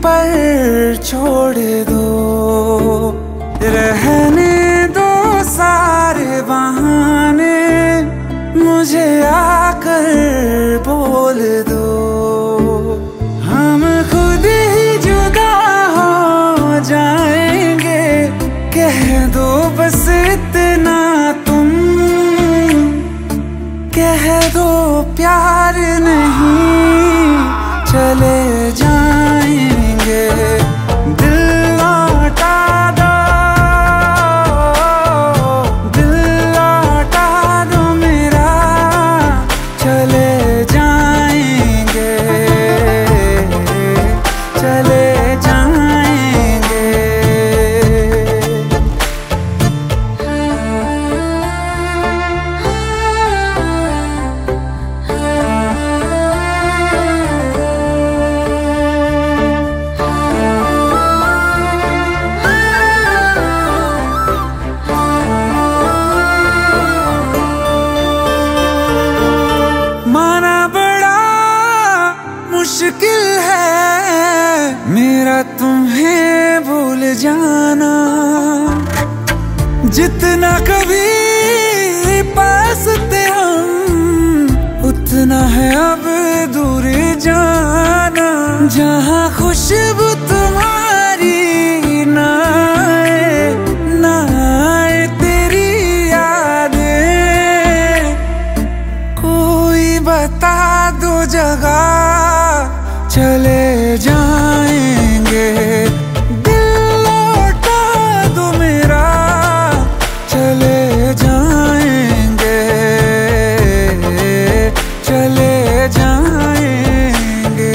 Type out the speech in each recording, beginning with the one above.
पर छोड़ दो, रहने दो सारे बहाने, मुझे आकर बोल दो। हम खुद ही जुदा हो जाएंगे, कह दो बस इतना तुम, कह दो प्यार नहीं चले जाएंगे। दिल लौटा दो, दिल लौटा दो मेरा, चले जाएंगे, चले जाएंगे। माना बड़ा मुश्किल है मेरा तुम्हें भूल जाना, जितना कभी पास थे हम उतना है अब दूर जाना। जहाँ खुशबू तुम्हारी ना आए, ना आए तेरी यादें, कोई बता दो जगह चले जाएंगे। दिल लौटा दो मेरा, चले जाएंगे, चले जाएंगे।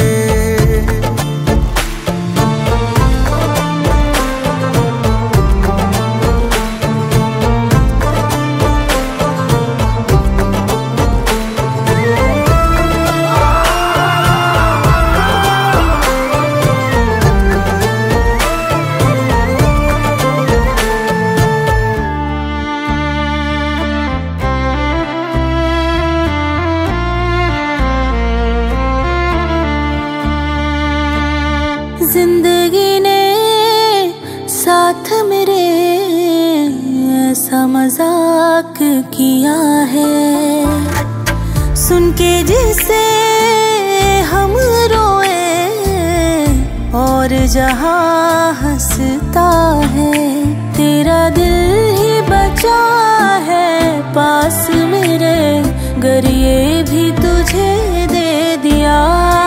जिंदगी ने साथ मेरे ऐसा मजाक किया है, सुन के जिसे हम रोए और जहां हंसता है। तेरा दिल ही बचा है पास मेरे, गर ये भी तुझे दे दिया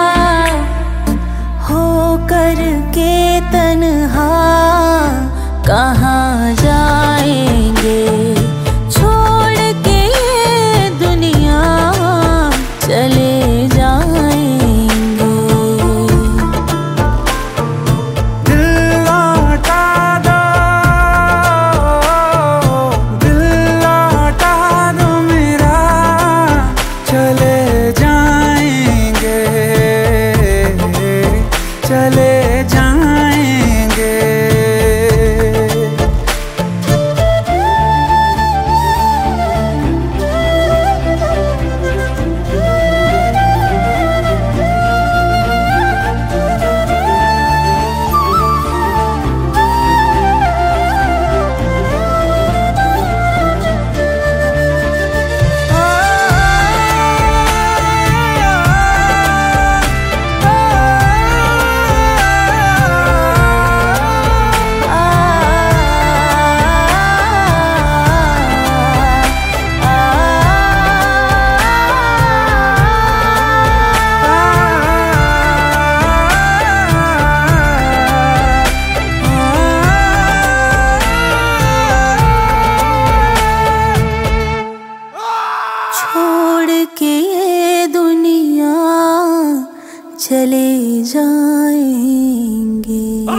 हो करके तन्हा, कहाँ जाएंगे छोड़ के ये दुनिया, चले जाएंगे। दिल लौटा दो, दिल लौटा दो मेरा, चले जाएंगे, चले जाएंगे। छोड़ के ये दुनिया चले जाएंगे।